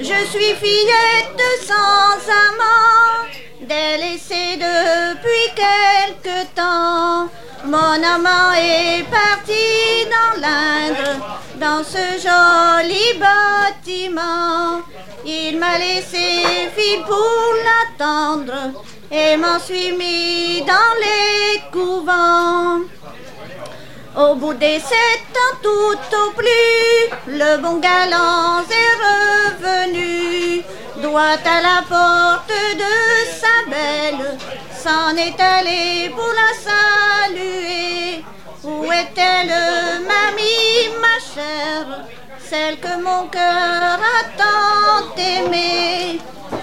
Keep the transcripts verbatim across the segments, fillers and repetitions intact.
Je suis fillette sans amant, délaissée depuis quelque temps. Mon amant est parti dans l'Inde, dans ce joli bâtiment. Il m'a laissé fille pour l'attendre et m'en suis mis dans les couvents. Au bout des sept ans tout au plus, le bon galant est revenu. Droit à la porte de sa belle, s'en est allé pour la saluer. Où est-elle, mamie, ma chère, celle que mon cœur a tant aimée?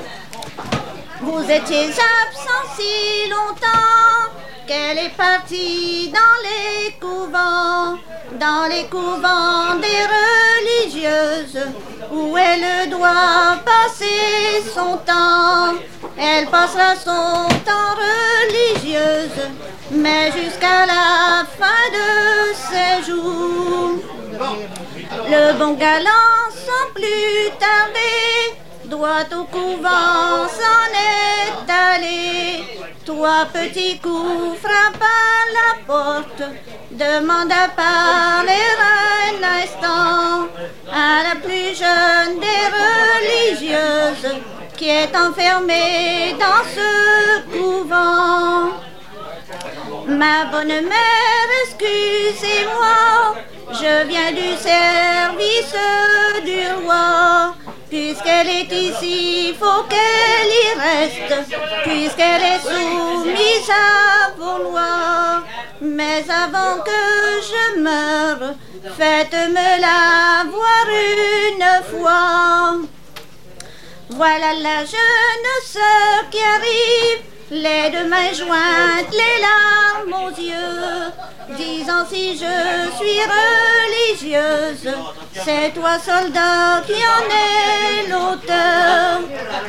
Vous étiez absent si longtemps qu'elle est partie dans les couvents, dans les couvents des religieuses, où elle doit passer son temps. Elle passera son temps religieuse, mais jusqu'à la fin de ses jours. Le bon galant, sans plus tarder, doit au couvent s'en est allé. Trois petits coups frappent à la porte, demande à parler un instant à la plus jeune des religieuses qui est enfermée dans ce couvent. Ma bonne mère, excusez-moi, je viens du service du roi. Puisqu'elle est ici, faut qu'elle y reste, puisqu'elle est soumise à vos lois. Mais avant que je meure, faites-me la voir une fois. Voilà la jeune sœur qui arrive, les deux mains jointes, les larmes aux yeux, disant si je suis religieuse, c'est toi soldat qui en es l'auteur.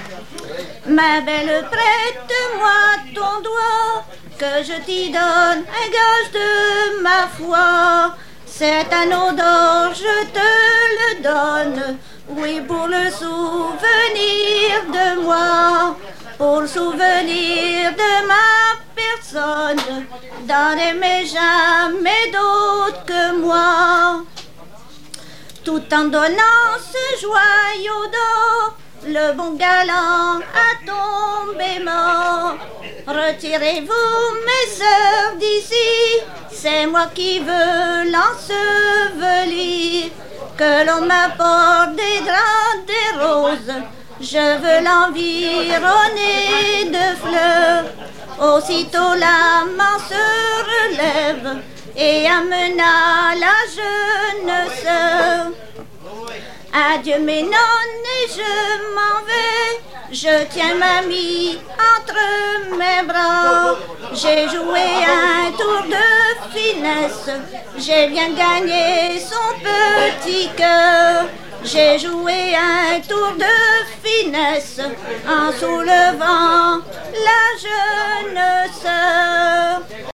Ma belle, prête-moi ton doigt, que je t'y donne un gage de ma foi. Cet anneau d'or, je te le donne, oui, pour le souvenir de moi, pour le souvenir de ma personne, donnez-moi jamais d'autre que moi. Tout en donnant ce joyau d'or, le bon galant a tombé mort. Retirez-vous, mes sœurs, d'ici, c'est moi qui veux l'ensevelir. Que l'on m'apporte des draps, des roses, je veux l'environner de fleurs. Aussitôt l'amant se relève et amena la jeune sœur. Adieu mes nonnes et je m'en vais, je tiens mamie entre mes bras. J'ai joué un tour de finesse, j'ai bien gagné son petit cœur. J'ai joué un tour de finesse en soulevant la jeune sœur.